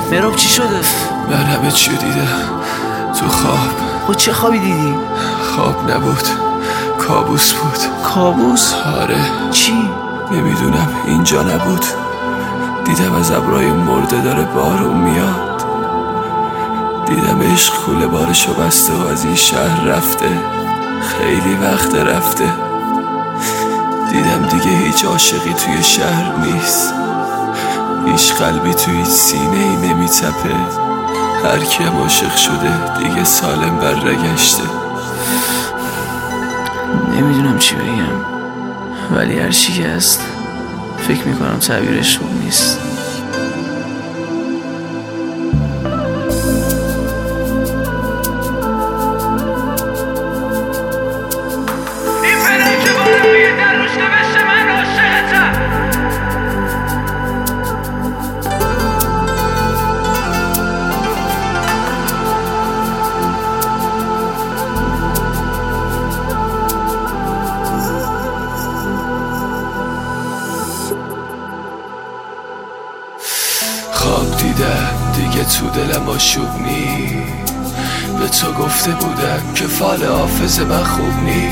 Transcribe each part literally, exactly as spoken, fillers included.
مهراب چی شده؟ من همه چیو دیدم تو خواب. خب چه خوابی دیدی؟ خواب نبود، کابوس بود. کابوس؟ آره. چی؟ نمیدونم، اینجا نبود. دیدم از ابرای مرده داره بارون میاد. دیدم عشق کوله بارشو بسته و از این شهر رفته، خیلی وقت رفته. دیدم دیگه هیچ عاشقی توی شهر نیست، هیچ قلبی توی سینه ای نمیتپه. هر کیم عاشق شده دیگه سالم برنگشته. نمیدونم چی بگم، ولی هر چی که هست فکر میکنم تعبیرش خوب نیست. خواب دیدم دیگه تو دلم آشوب نی. به تو گفته بودم که فال حافظ من خوب نی.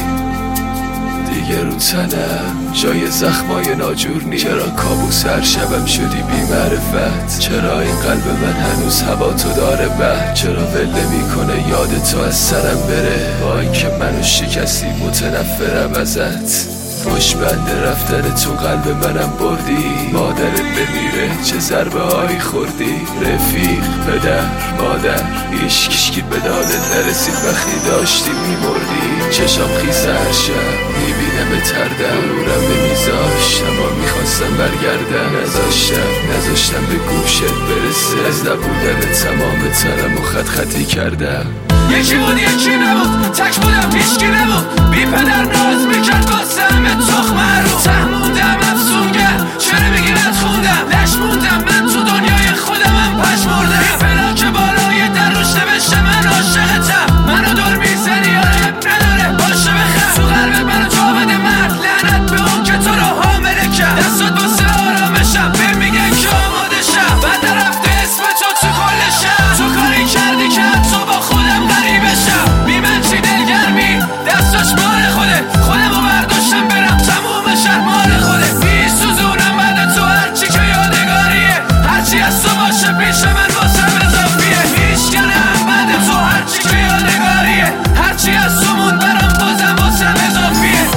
دیگه رو تنم جای زخمای ناجور نی. چرا کابوس هر شبم شدی بی معرفت؟ چرا این قلب من هنوز هوا تو داره بد؟ چرا ول نمیکنه یاد تو از سرم بره؟ با اینکه منو شکستی متنفرم ازت. پشبند رفتن تو قلب منم بردی. مادرت بمیره چه ضربه هایی خوردی. رفیق، پدر، مادر، هیچ کشکی به دادت نرسید وقتی داشتی میمردی. چشام خیزه هر شب میبینم تردم، نورم نمیذاشت اما میخواستم برگردم. نذاشتم نذاشتم به گوشت برسه، از نبودن تمام تنم و خط خطی کردم. یکی بود یکی نبود، تک بودم هیچکی نبود. بی پدر ناز میکرد واسه همه تخمه رو. ته موندم افسونگر، چرا میگی بد خوندم؟ لش موندم من تو دنیای خودمم پشمردم. بی فلاک بالای در روش نوشته من عاشقتم. منو دور میزنی آره نداره باشه بخم. تو قلب منو جا بده مرد، لعنت به اون که تو رو حامله کرد. دستات واسه آرامشم بهم میگن که آماده شم. بعد رفته اسم تو تو کل شب. تو کاری کردی که تو با خودم غریبشم. بی من چی دلگرمی دستاش مال خوده. خودمو برداشتم برم تموم شهر مال خوده. بی سوزونم بعد تو هرچی که یادگاریه. هرچی از تو باشه پیش من واسم اضافیه. میشکنم بعد تو هرچی که یادگاریه. هرچی از تو مون برام بازم واسم اضافیه.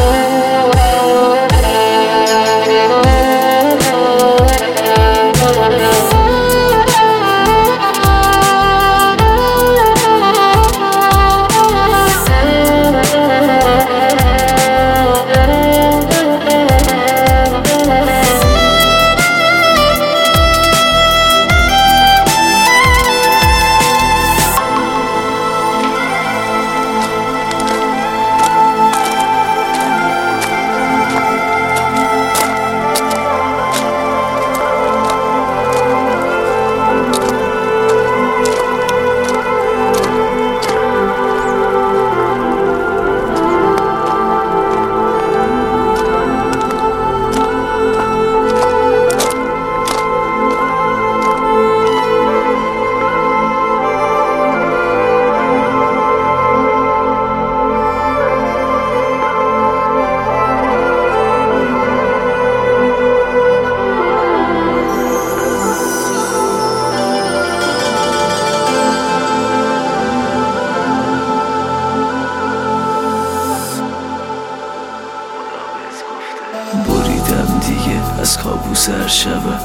بریدم دیگه از کابوس هر شبم،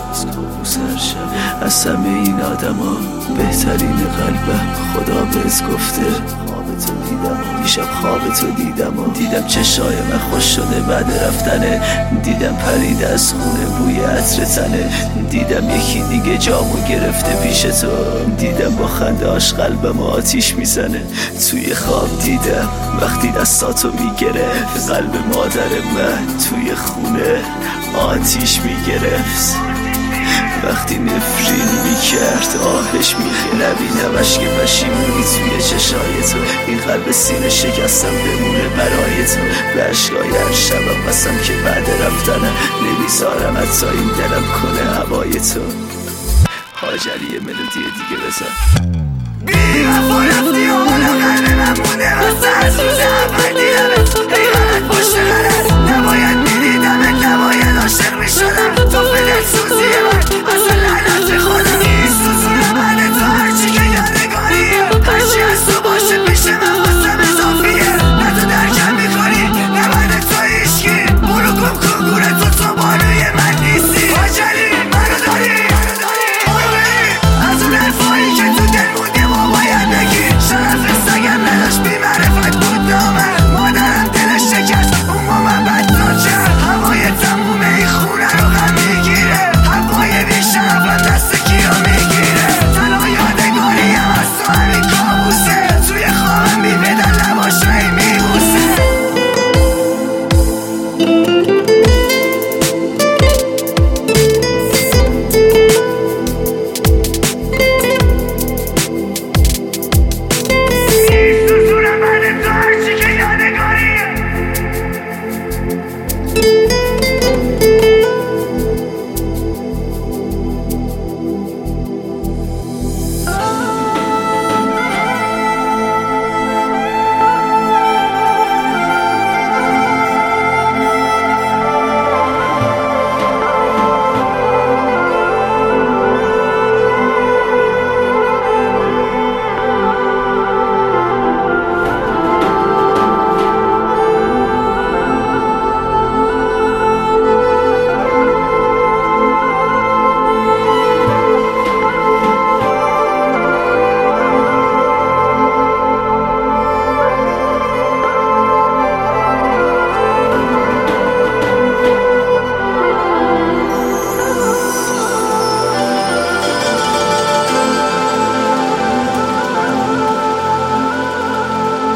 از همه این آدم ها بهترین قلبم. خدا بهت گفته خوابتو دیدم، دیشب خوابتو دیدم و دیدم چشای من خوش شده بعد رفتنه. دیدم پرید از خونه بوی عطر تنه. دیدم یکی دیگه جامو گرفته پیش تو. دیدم با خندهاش قلبم آتیش میزنه. توی خواب دیدم وقتی دستاتو میگرفت، قلب مادر من توی خونه آتیش میگرفت. وقتی نفرین میکرد آهش میگه نبینمش که پشیمونی توی چشای تو. این قلب سینه شکستم بمونه برای تو. به عشقای هر شبم بسم که بعد رفتنم نمیذارم حتی این دلم کنه هوای تو. هاجری ملودی دیگه بزن. بی وفا رفتی و حالا قلب من مونده واسه از روز اول دیدمت ای غلط پشت غلط نباید میدیدمت نباید عاشق میشدم تو به سوزی من اصلا لعنت خودم نیست سوزون من تو هرچی که یادگاریه هرچی از تو باشه پیش من واسم اضافیه نه تو درکم میکنی نه من تو ایشکی برو گم کن گوره تو تو بانوی من نیستی هاجری منو داری برو بری از اون حرفایی که تو دل مونده ما باید بگی شرف سگم نداشت بی معرفت بود نامه مادرم دلش شکست اون با من بدنام کرد هوای تمومه این خونه رو غم میگیره هوای بی شرفم دست کیو میگیره تنها یادگاریم از تو همین کابوسه توی خوابم بی بدن لباشایی میبوسه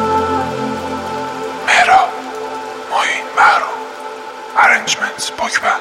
Arrangements, Pogba.